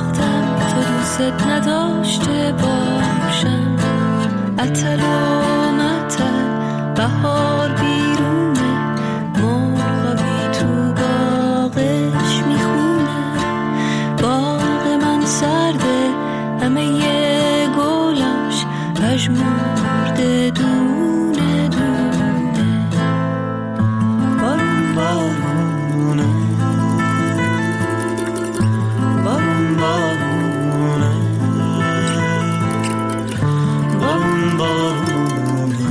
وقتم تو دوست نداشته باشم. عطل و مطل بهار بیرونه، مرغابی تو باغش میخونه. باغ من سرده، همه ی گلاش پژمرده دونه دونه. بارون بارونه، بارون بارونه، بارون بارونه،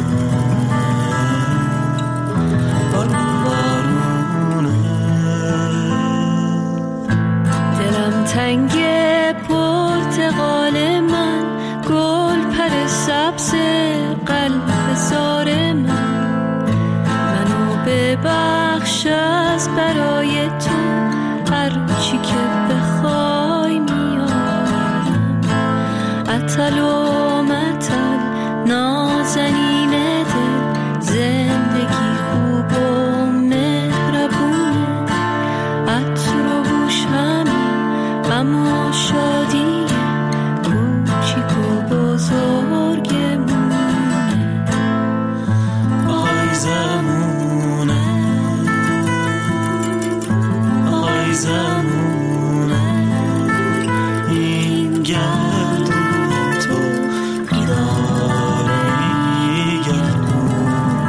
بارون بارونه. دلم تنگه پرتقال من، گل پر سبز قلب زار من. منو ببخش از برای تو، هر چی که بخوای میارم. عطل و مطل نازنین دل، زندگی خوب و مهربونه. عطر و بوش همین، اما شادی کوچیک و بزرگمونه. آی زمونه، آی زمونه، این گردون تو بیداره گردونه.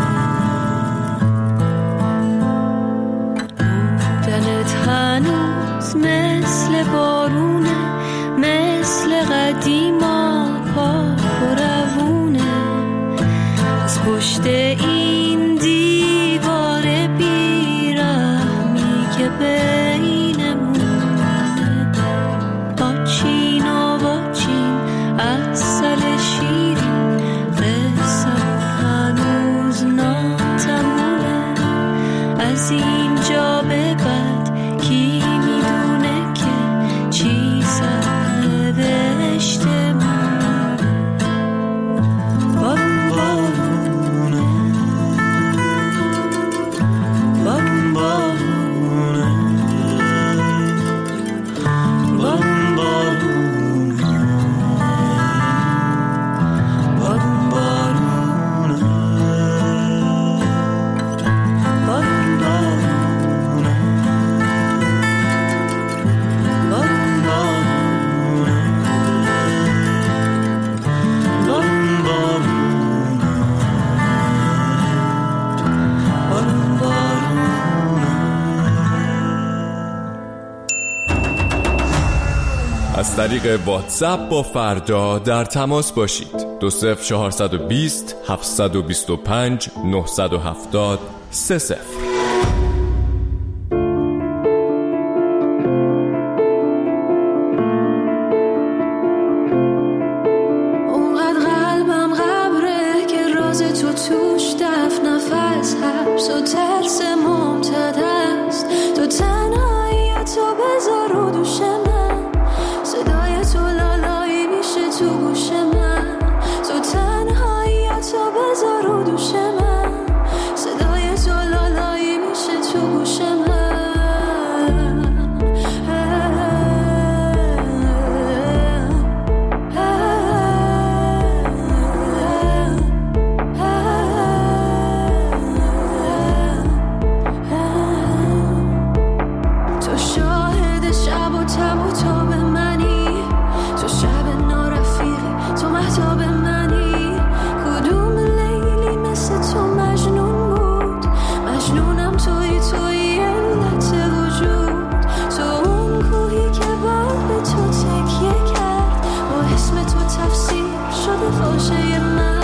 بودنت هنوز مثل بارونه، مثل قدیما پاک و روونه. از پشت این دیوار بیرحمی که بینمونه، آچین و واچین عسل شیرین، قصه‌مون هنوز ناتمومه. از اینجا به بعد کی میدونه که چی سرنوشته مونه. بارون بارونه، بارون بارونه، بارون بارونه، بارون بارونه، بارون بارونه، بارون بارونه، بارون بارونه، بارون بارونه. از طریق واتساپ با فردا در تماس باشید. 20420 725 970 30. اونقدر قلبم غبره که راز تو توش دفن، نفس حبس و ترس ممتد است. تو تنهایی تو بذار رو دوش من، صدای تو لالایی میشه تو گوش من. تو تنهایی تو بذار رو دوش من، صدای تو لالایی میشه تو گوش من. تو شاهد شب و تب و تاب منی، تو شب نارفیقی، تو مهتاب منی. کدوم لیلی مثل تو مجنون بود؟ مجنونم توی علت وجود. تو اون کوهی که به تو تکیه کرد، با اسم تو تفسیر شده فاشه من.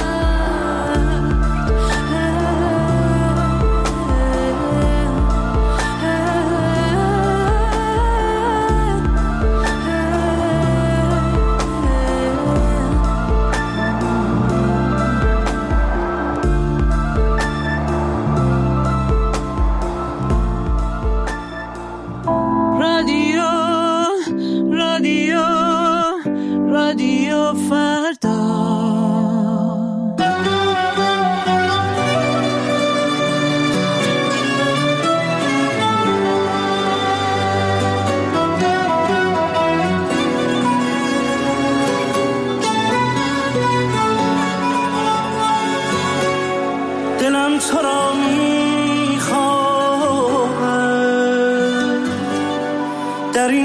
رادیو فردا.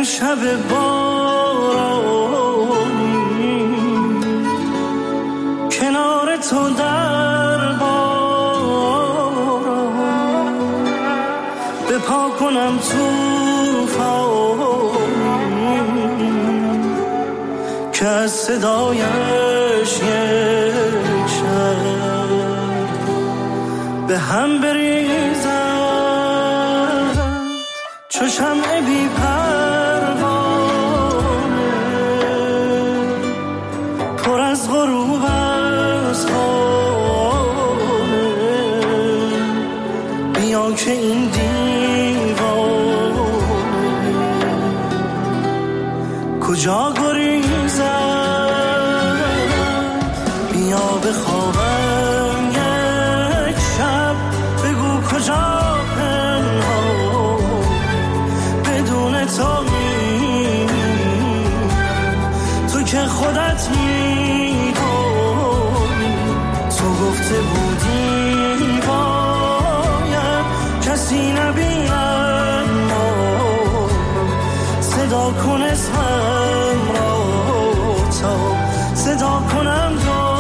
شب بارانی کنار تو در باران بپا کنم توفانی که از صدایش یک شب به هم بریزد چو شمع بی پروانه پر از غروب از خانه بیا که این دیوانه کجا گریزد بیا بخوابم یک شب بگو کجا تو که خودت میدونی تو گفته بودی باید کسی نبیند ما صدا کن اسمم را تا صدا کنم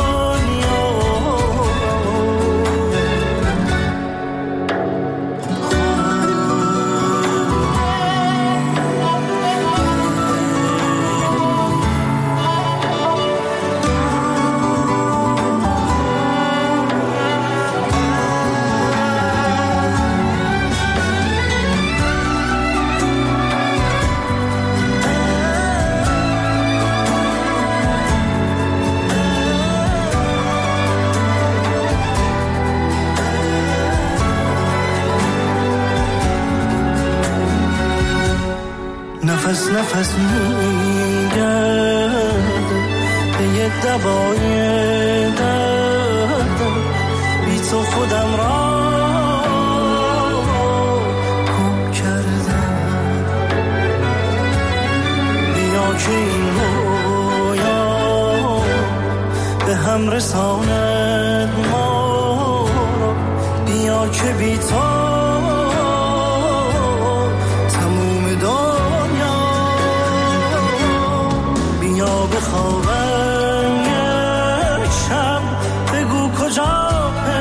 نفس نفس میگردم به یه دوای دردم بی تو خودم را گم کردم بیا که این رویا به هم رساند ما بیا که بی تو بخوابم یک شب بگو کجا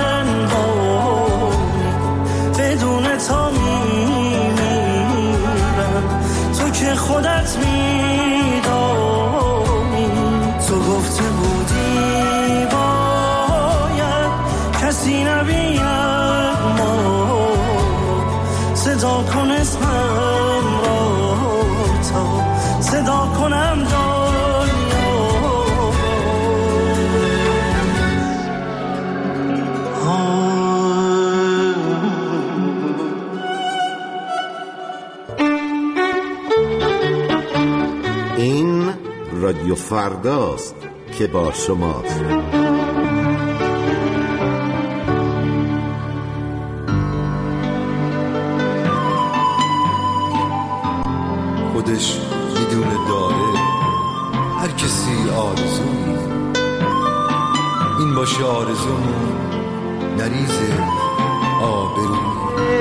پنهانی بدون تو میمیرم تو که خودت میدانی تو گفته بودی باید کسی نبیند ما صدا کن اسمم را تا صدا کنم رادیو فرداست که با شماست. خودش میدونه داره هر کسی آرزویی این باشه آرزومون نریزه آبرویی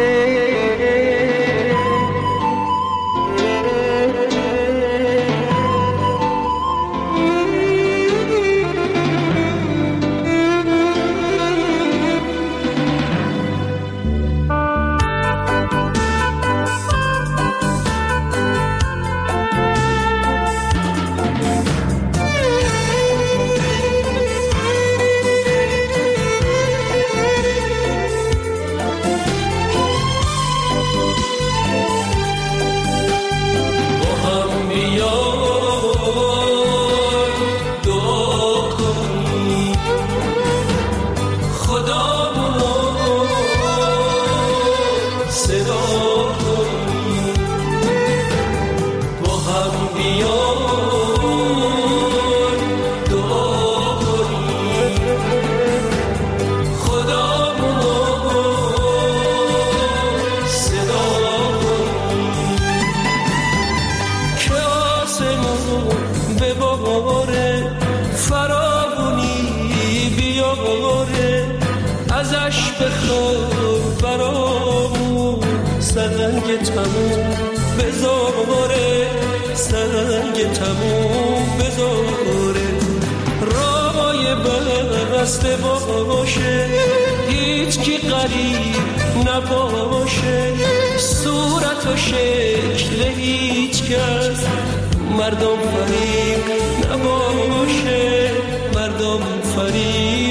ازش بخواه برامون سنگ تموم بذاره سنگ تموم بذاره، رای بسته باشه، هیچ کی غریب نباشه، صورت و شکل هیچ کس مردم فریب نباشه، مردم فریب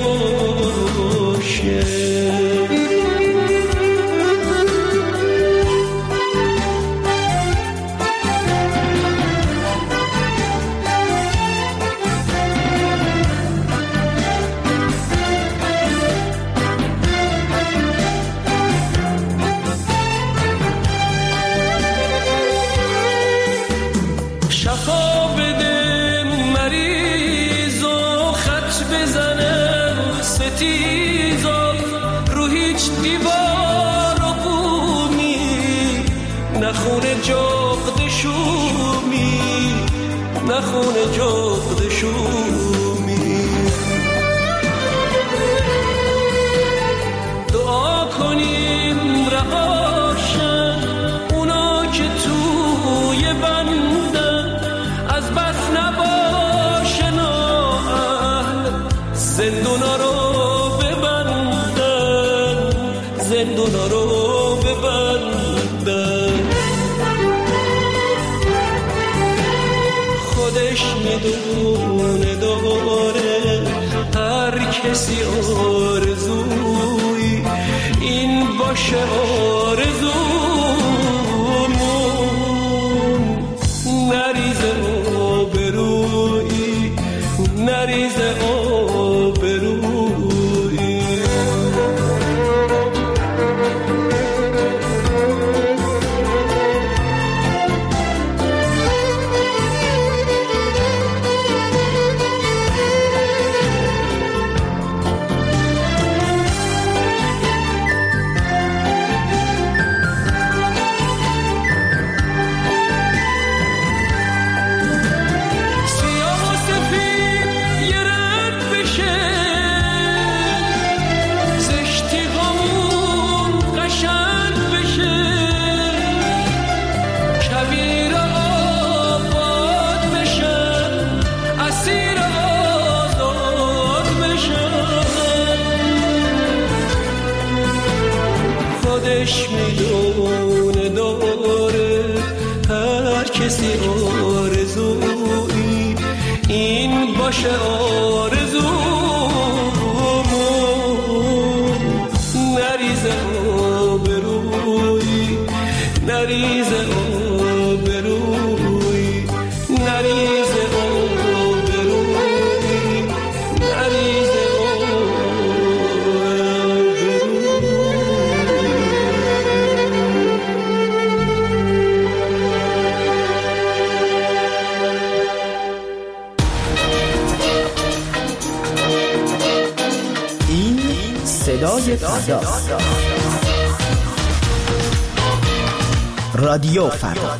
نباشه. نخونه جغد شومی، دعا کنیم رهاشن اونا که توی بندن، از بس نباشه نااهل زندونا رو ببندن، زندونا رو ببندن. خودش میدونه داره هر کسی آرزوی این باشه، آرزومون نریزه آبرویی، نریزه آبرویی. خودش میدونه داره هر کسی آرزویی این باشه، آرزومون نریزه آبرویی، نریزه آبرویی، نریزه آبرویی، نریزه صدای فرداست. رادیو فردا.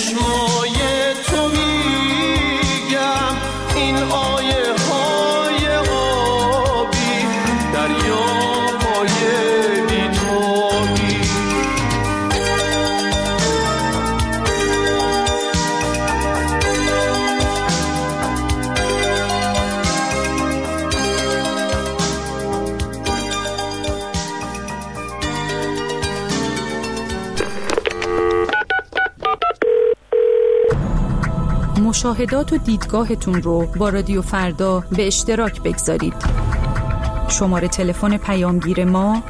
چشمای تو میگم این آیه های آبی دریای بی‌تابی. مشاهدات و دیدگاهتون رو با رادیو فردا به اشتراک بگذارید. شماره تلفن پیامگیر ما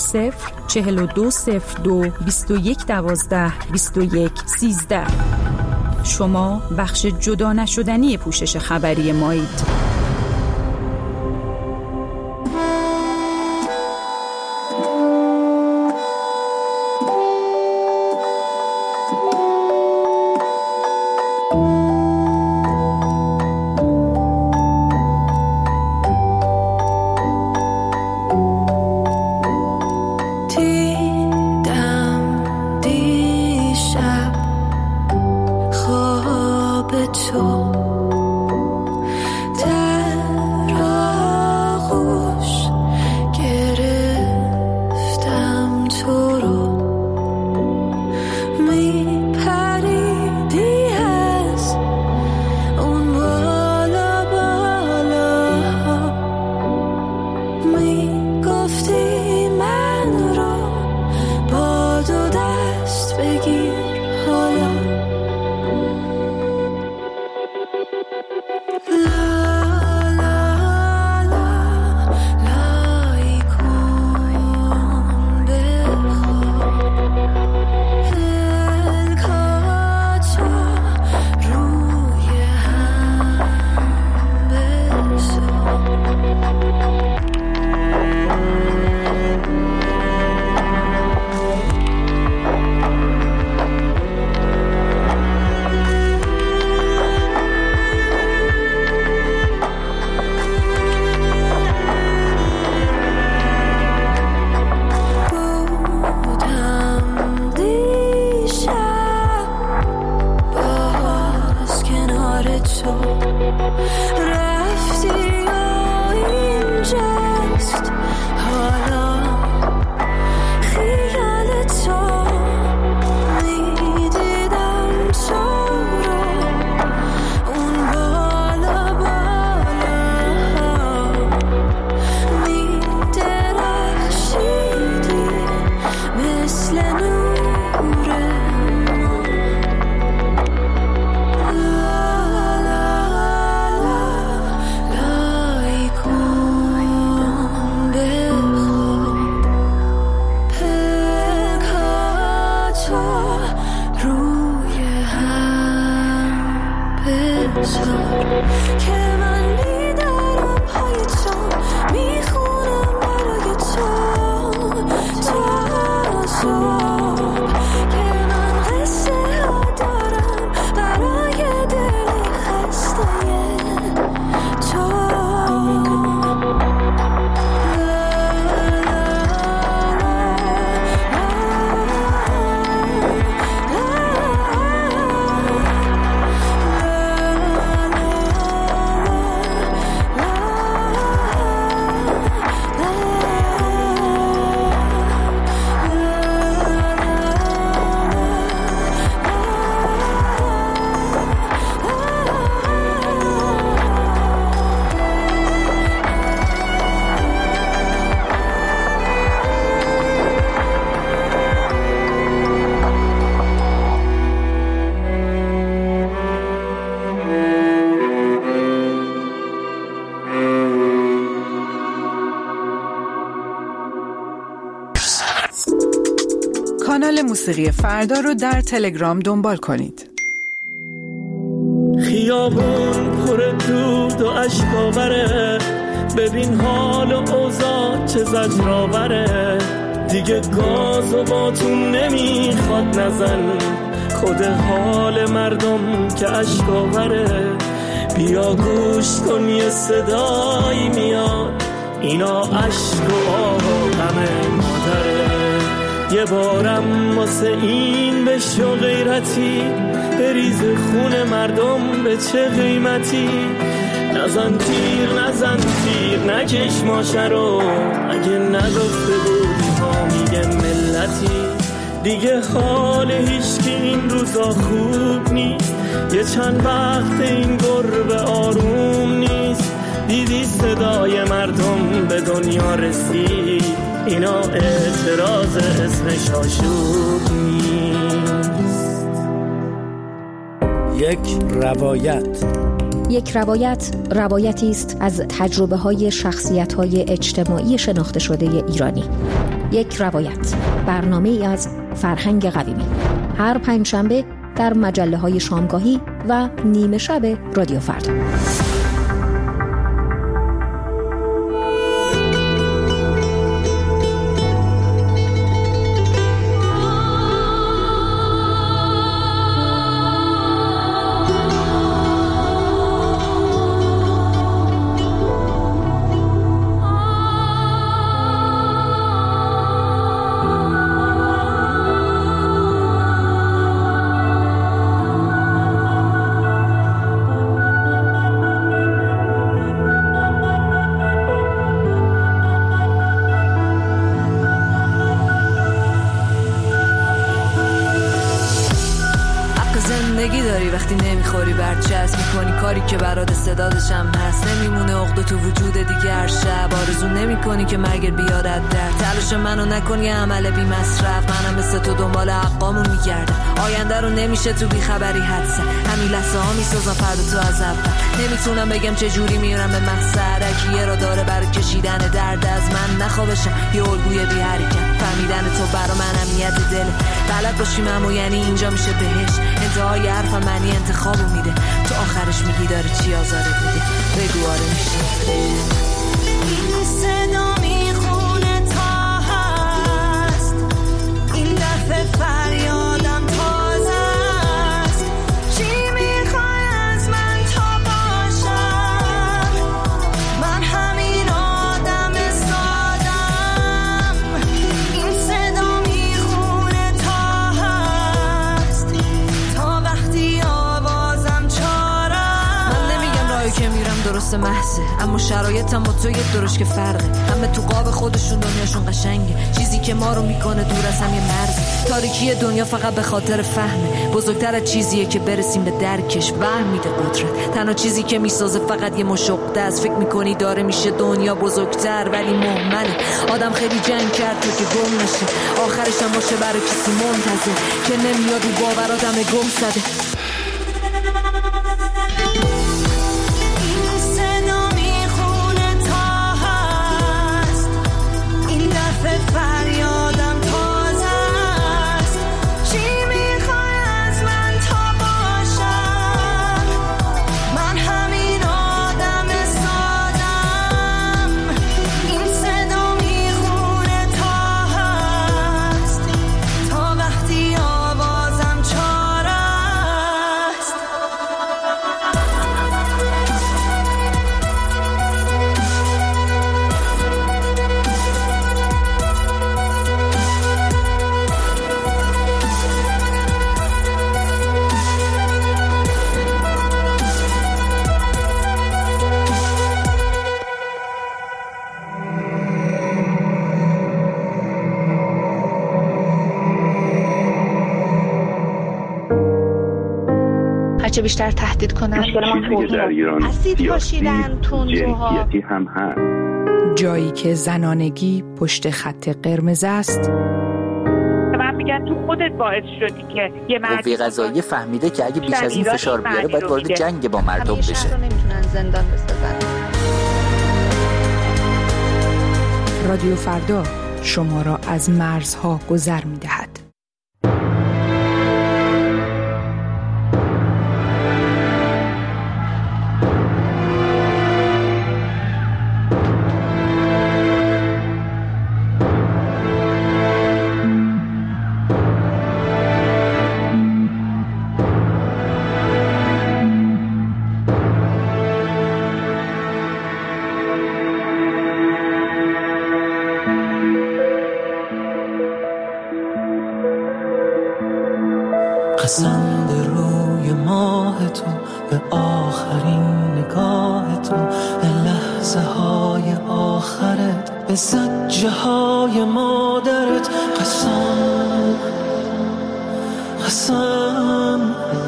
00420221122113. شما بخش جدا نشدنی پوشش خبری مایید. کانال موسیقی فردا رو در تلگرام دنبال کنید. خیابون پر دود و اشکاوره، ببین حال و اوضاع چه زجرآوره، دیگه گاز و باتون نمیخواد نزن، خود حال مردم که اشکاوره، بیا گوش کن یه صدایی میاد، اینا اشک و غم مادره، یه بارم واسه این بشو غیرتی، بریز خون مردم به چه قیمتی. نزن تیر نکش ماشه رو، اگه نگفته بودی حامی ملتی. دیگه حال هیچکی این روزا خوب نیست، یه چند وقت این گربه آروم نیست. دیدی صدای مردم به دنیا رسید، اینا اعتراض اسمش آشوب نیست. یک روایت روایتی است از تجربه های شخصیت های اجتماعی شناخته شده ایرانی. یک روایت، برنامه ای از فرهنگ قویمی، هر پنجشنبه در مجله های شامگاهی و نیمه شب رادیو فردا. وقتی نمیخوری برچسب میکنی کاری که برات استعدادش هم هست، نمیمونه عقده تو وجود دیگه. هر شب آرزو نمیکنی که مرگ بیارد در تلاش منو نکنی عمل بی مصرف. منم مثل تو دنبال حقامون میگردم، آینده رو نمیشه تو بی خبری حدسه. همین لحظه ها میسازم فردا تو از اول. نمیتونم بگم چه جوری میرم به مقصد، یه را داره برای کشیدن درد از من. نخوابشم یه الگوی بی حرکت، فهمیدن تو برا من اهمیت دله. بلد باشیم اما یعنی اینجا میشه بهش. انتهای حرفم معنی انتخابو میده، تو آخرش میگی داره چی آزارت میده. بگو آره میشه. این صدا میخونه تا هست، این دفعه فریادم تازه است. چی میخوای از من تا باشم؟ من همین آدم سادم. این صدا میخونه تا هست، تا وقتی آوازم چارم. من نمیگم راهی که میرم درست محضه، اما شرایطم با تو یه درش که فرقه. همه تو قاب خودشون دنیاشون قشنگه، چیزی که ما رو میکنه دور از هم یه مرز. تاریکی دنیا فقط به خاطر فهمه، بزرگتر از چیزیه که برسیم به درکش. وهم میده قدرت، تنها چیزی که میسازه فقط یه مشقه است. فکر میکنی داره میشه دنیا بزرگتر ولی مهمله. آدم خیلی جنگ کرد تو که گم نشه، آخرش هم باشه برای کسی منتظر که نمیاد و باور آدم گم زده. فریادم تازه است. چی میخوای از من تا باشم؟ من همین آدم سادم. این صدا میخونه تا هست، تا وقتی آوازم چاره است. هرچه بیشتر تهدید کنن اسید پاشیدن تندروها هم هست. جایی که زنانگی پشت خط قرمز است. من میگن تو خودت باعث شدی که یه قوه قضاییه فهمیده که اگه بیش از این فشار بیاره باید وارد جنگ با مردم بشه. نمیتونن زندان بسازن. رادیو فردا شما را از مرزها گذر می‌دهد. به زجه های مادرت قسم قسم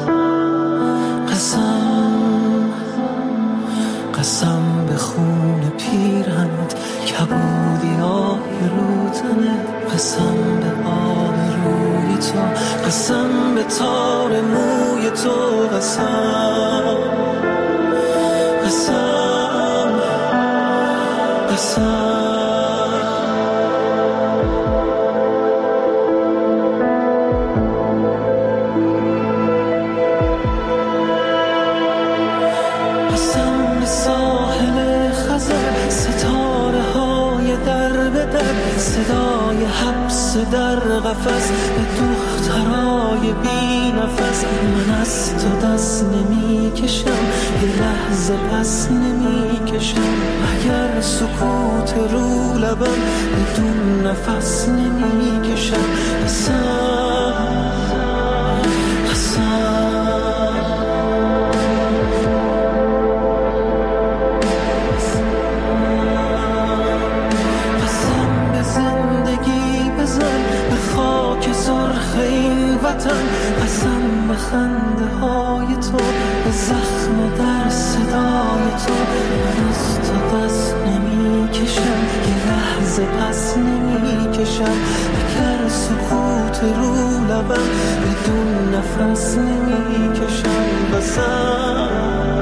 قسم قسم به خون پیرهنت کبودی های روتنت قسم به آب روی تو قسم به تار موی تو قسم قسم قسم صدای حبس در قفس به دخترای بی نفس من از تو دست نمی کشم یه لحظه پس نمی کشم اگر سکوت رو لبم بدون نفس نمی کشم قسم قسم قسم به خنده های تو به زخم در صدای تو من از تو دست نمی کشم یه لحظه پس نمی کشم اگر سکوت رو لبم بدون نفس نمی کشم قسم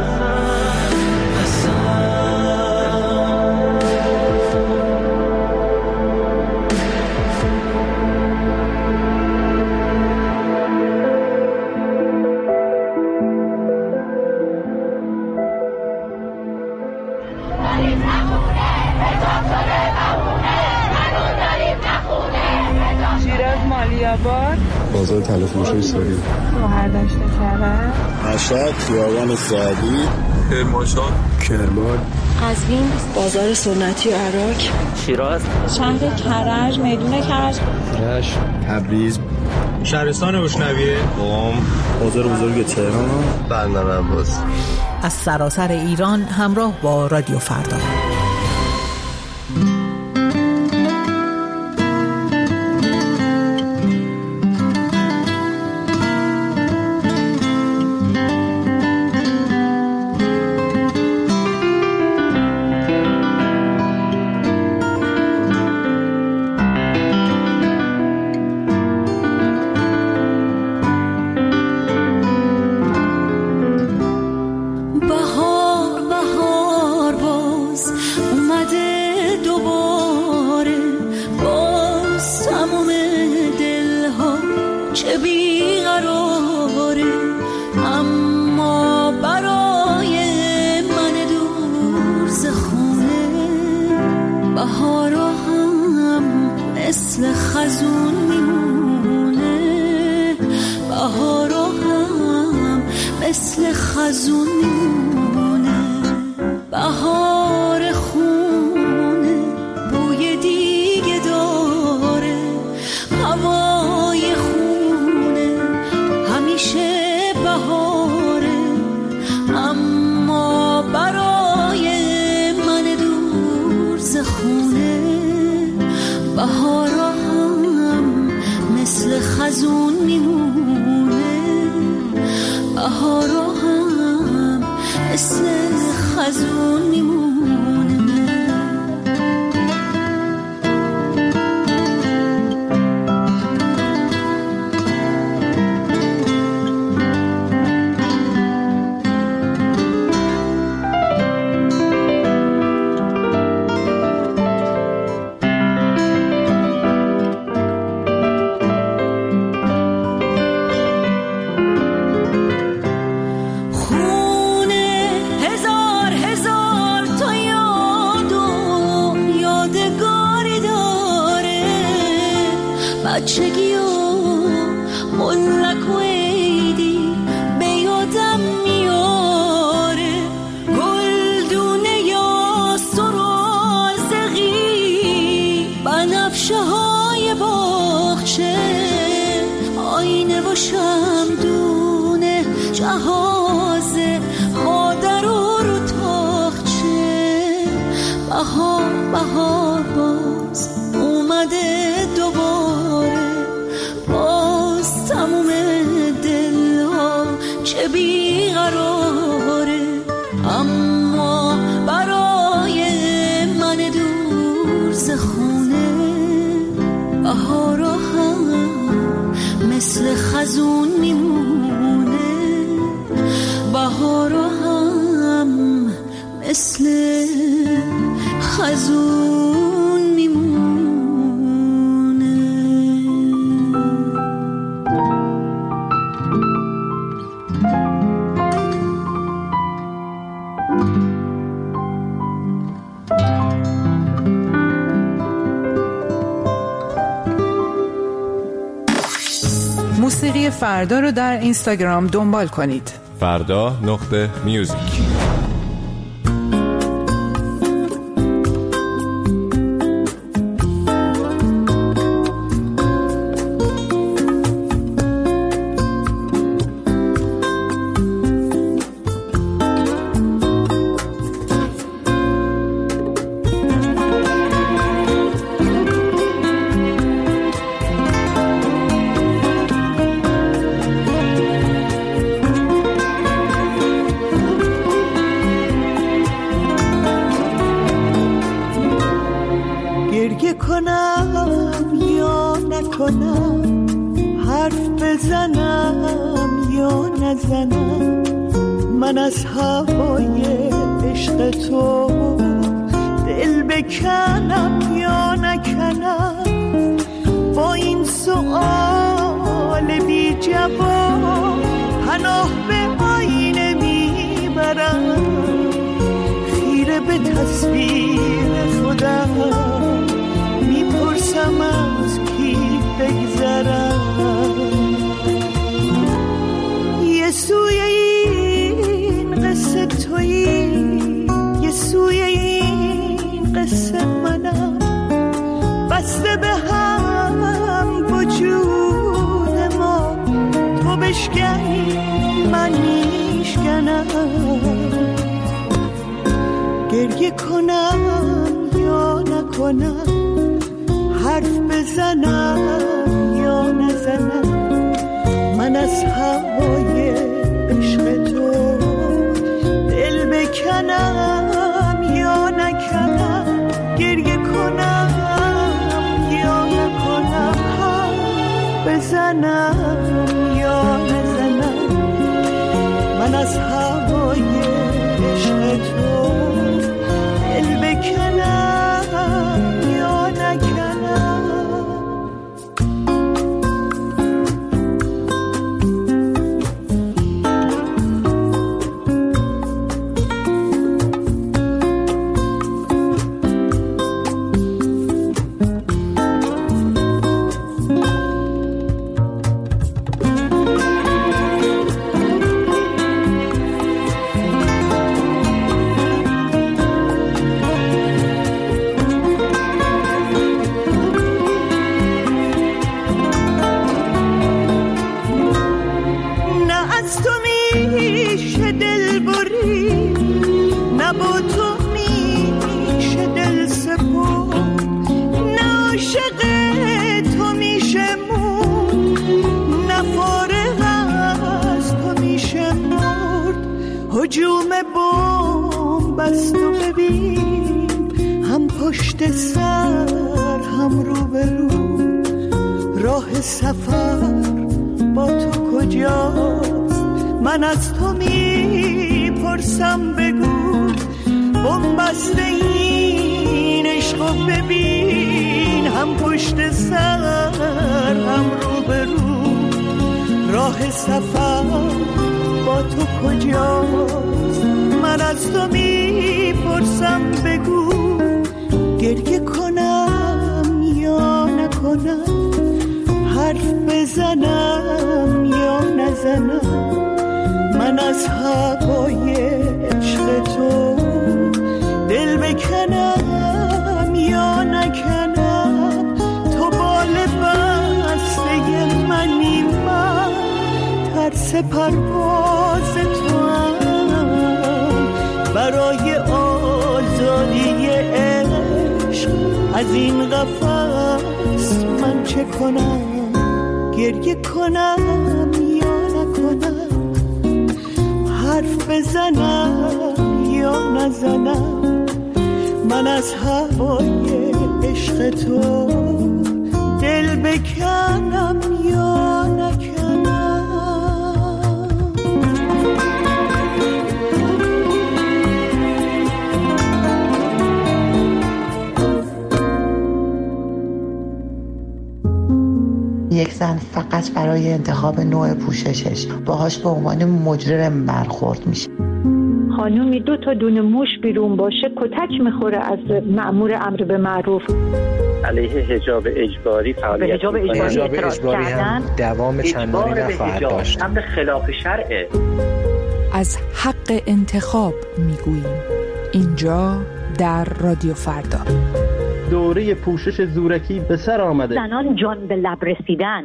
بازار تلفروشی ساری شهردشت کرد مشهد خیابان سعدی کرمانشاه کرمان قزوین بازار سنتی عراق شیراز شهر کرج میدون کرج رشت تبریز شهرستان روشنویه قم بازار بزرگ تهران بندر عباس از سراسر ایران همراه با رادیو فردا. بهار بیقراره، اما برای من دور ز خونه بهارا هم مثل خزون میمونه، بهارا هم مثل خزون میمونه. موسیقی فردا رو در اینستاگرام دنبال کنید. فردا.music. گریه کنم یا نکنم، حرف بزنم یا نزنم، من از هوای عشق تو دل بکنم یا نکنم، با این سؤال بی جواب پناه به آینه میبرم، خیره به تصویر خودم میپرسم از کی بگذرم، یه سوی این قصه تویی، یه سوی این قصه منم، بسته به هم وجود ما، تو بشکنی من میشکنم، گریه کنم یا نکنم، حرف بزنم یا نزنم، من از هوای عشق تو دل بکنم یا نکنم، گریه کنم یا نکنم، حرف بزنم یا نزنم، من از هوای عشق تو دل بکنم یا نکنم. هجوم بمبست و ببین، هم پشت سر هم رو به رو، راه سفر با تو کجاست، من از تو میپرسم بگو، بمبست این عشق ببین، هم پشت سر هم رو به رو، راه سفر با تو کجاست، من از تو میپرسم بگو، گریه کنم یا نکنم، حرف بزنم یا نزنم، من از هوای عشق تو دل بکنم یا نکنم، تو بال بسته منی، من ترس پرواز تو هم، برای آزادی عشق از این قفس من چه کنم، گریه کنم یا نکنم، حرف بزنم یا نزنم، من از هوای عشق تو دل بکنم یا نکنم. یک زن فقط برای انتخاب نوع پوششش باهاش به عنوان مجرم برخورد میشه. خانومی 2 تا دونه موش بیرون باشه کتک میخوره از مأمور امر به معروف. علیه حجاب اجباری فعالیت حجاب اجباری هم دوام چندانی نخواهد داشت. امر خلاف شرعه. از حق انتخاب میگوییم اینجا در رادیو فردا. دوره پوشش زورکی به سر آمده. زنان جان به لب رسیدن.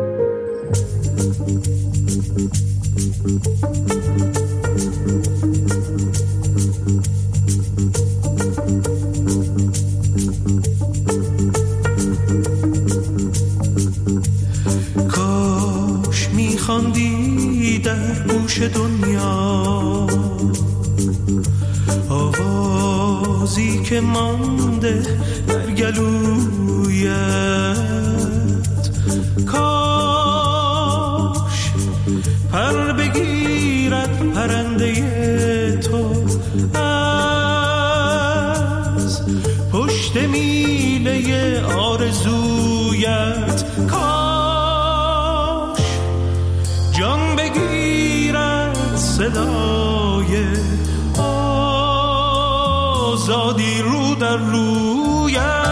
کاش میخواندی در گوش دنیا آوازی که مانده در گلویت، کاش پر بگیرد پرنده تو از پشت میله آرزویت، کاش جان بگیرد صدای آزادی رو در رویت.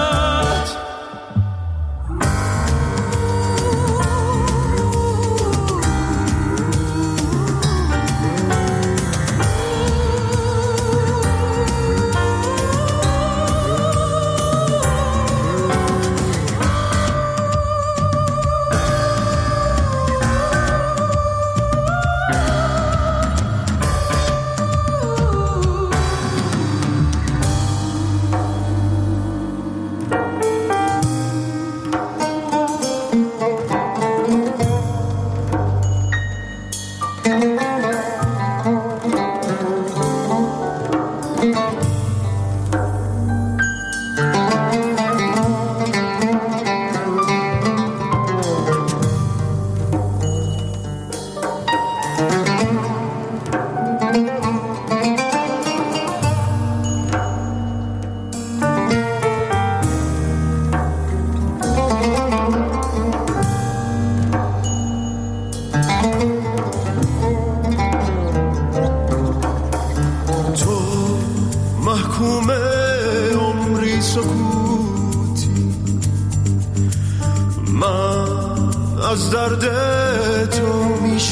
از درد تو می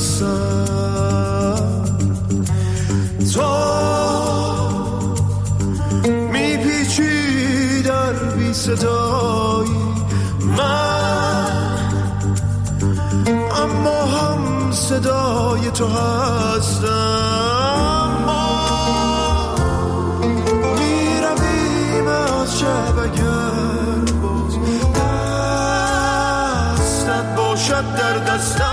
شکستم، تو می پیچی در بی صدایی من، اما هم صدای تو هستم. ما می رویم از شب اگر باز دستت باشد در دستم.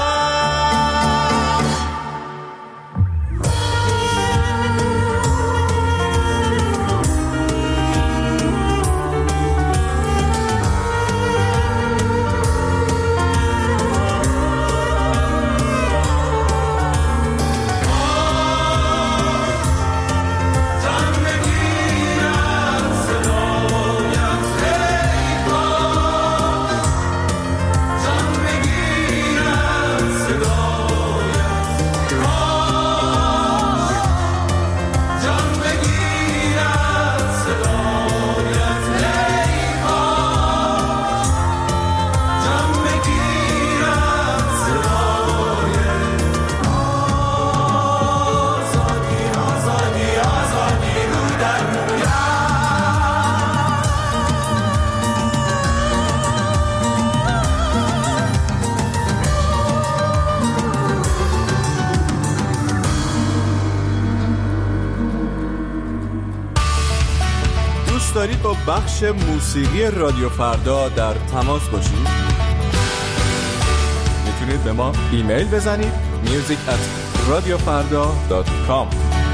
دارید با بخش موسیقی رادیو فردا در تماس باشید؟ میتونید به ما ایمیل بزنید music@radiofarda.org radiofrda.com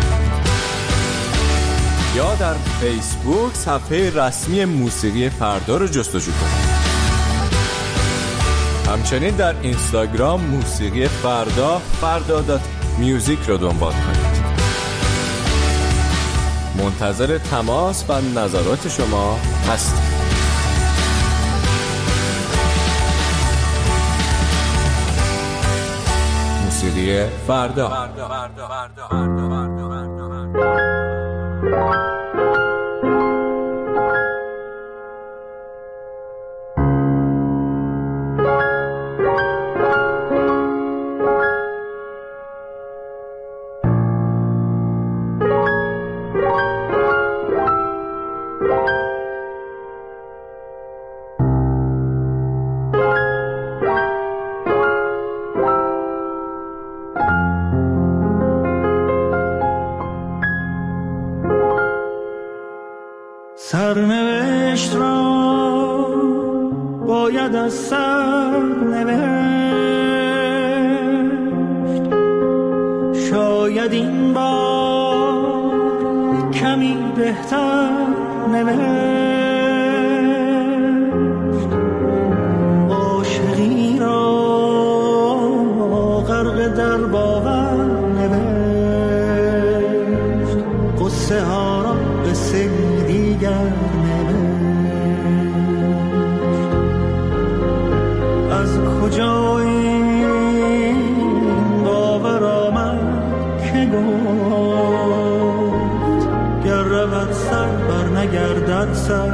یا در فیسبوک صفحه رسمی موسیقی فردا رو جستجو کنید. همچنین در اینستاگرام موسیقی فردا.music رو دنبال کنید. منتظر تماس و نظرات شما هستیم. موسیقی فردا. سرنوشت را باید از سر نوشت، شاید این بار کمی بهتر نوشت. عاشقی را غرق در باور نوشت، قصه ها را به دیگر از کجا این باور آمد که گفت گر رود سر بر نگردد سر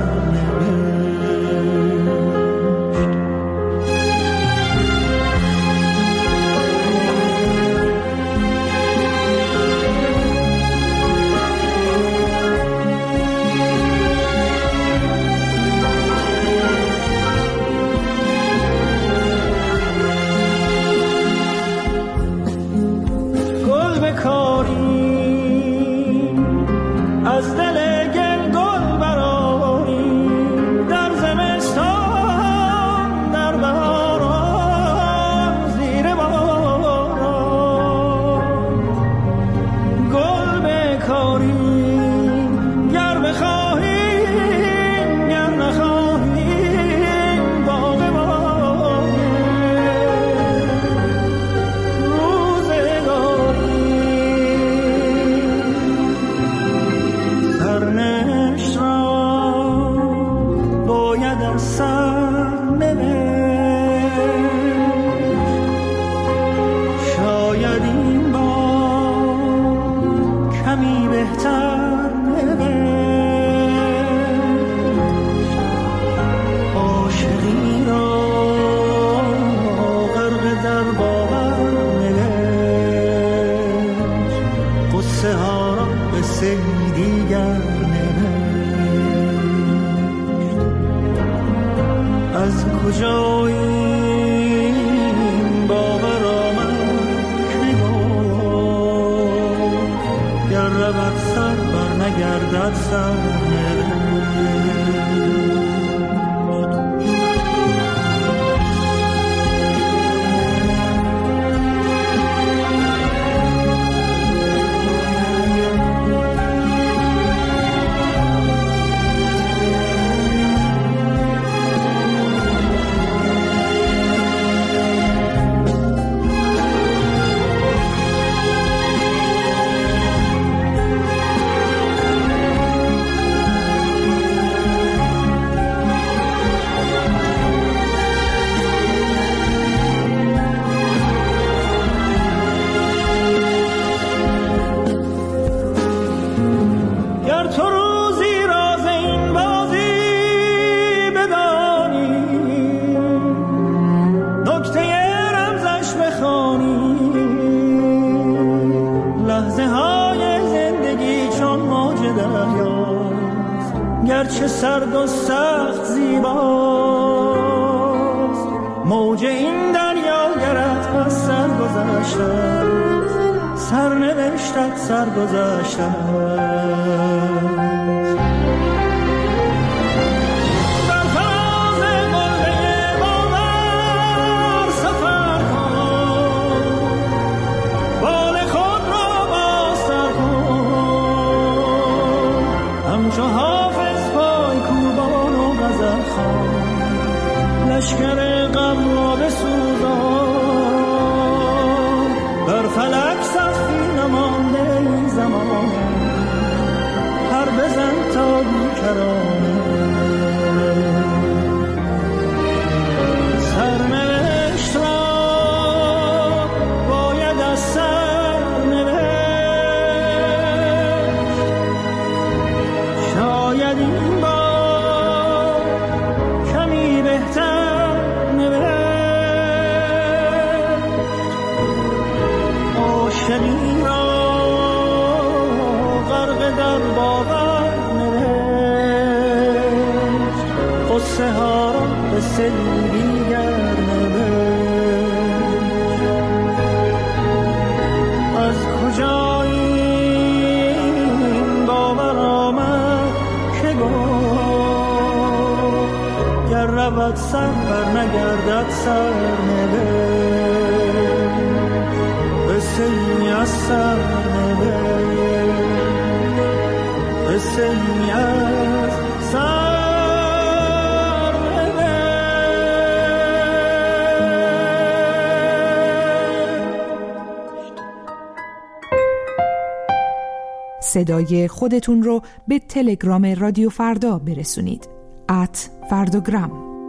گرچه سرد و سخت زیباست، موج این دریا گرت از سر گذشته، سرنوشتت سر گذشته. بال باور نوشت قصه ها را به دیگر نوشت. از کجا این باور آمد که گفت گر رود سر بر نگردد سرنوشت. قصه ای از سرنوشت، قصه ای از صدای خودتون رو به تلگرام رادیو فردا برسونید. @فرداگرام.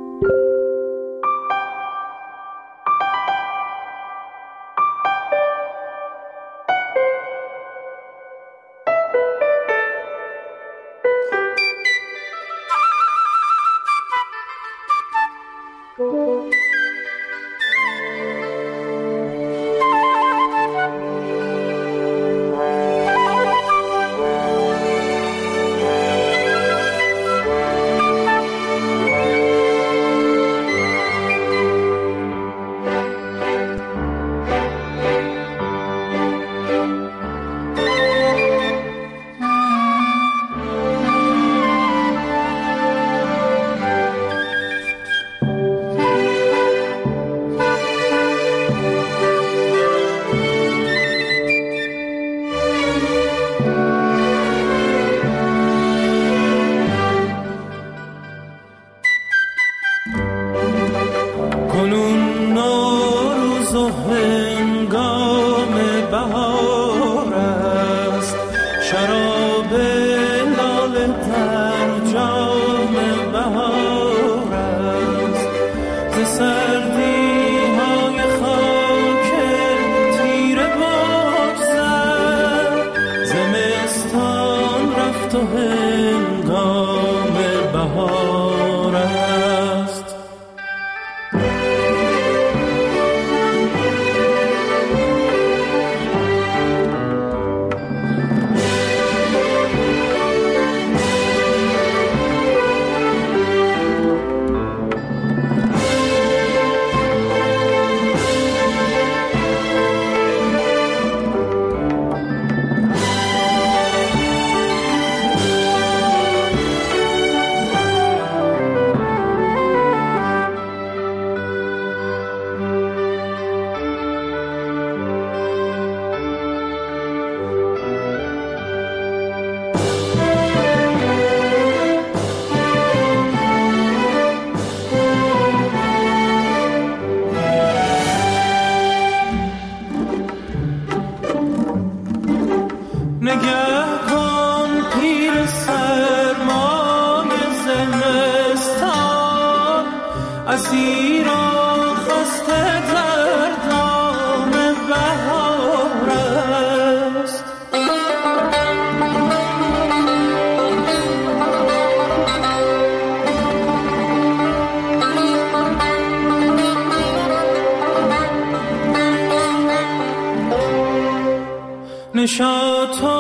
نشاط و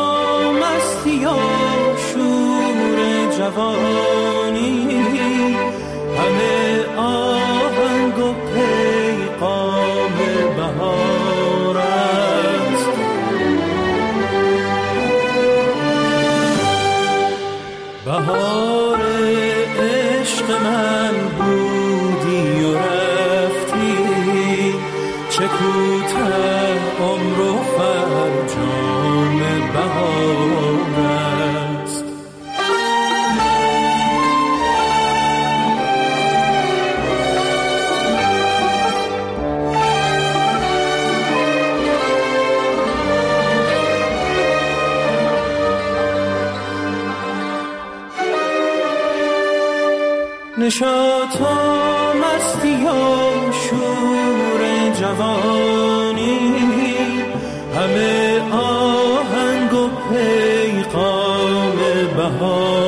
مستی و شور جوانی همه آهنگ و پیغام بهار است. بهار عشق من بودی و رفتی، چه کوته عمر و فرجام بهار است. نشاط و مستی و شور جوانی همه آهنگ و پیغام بهار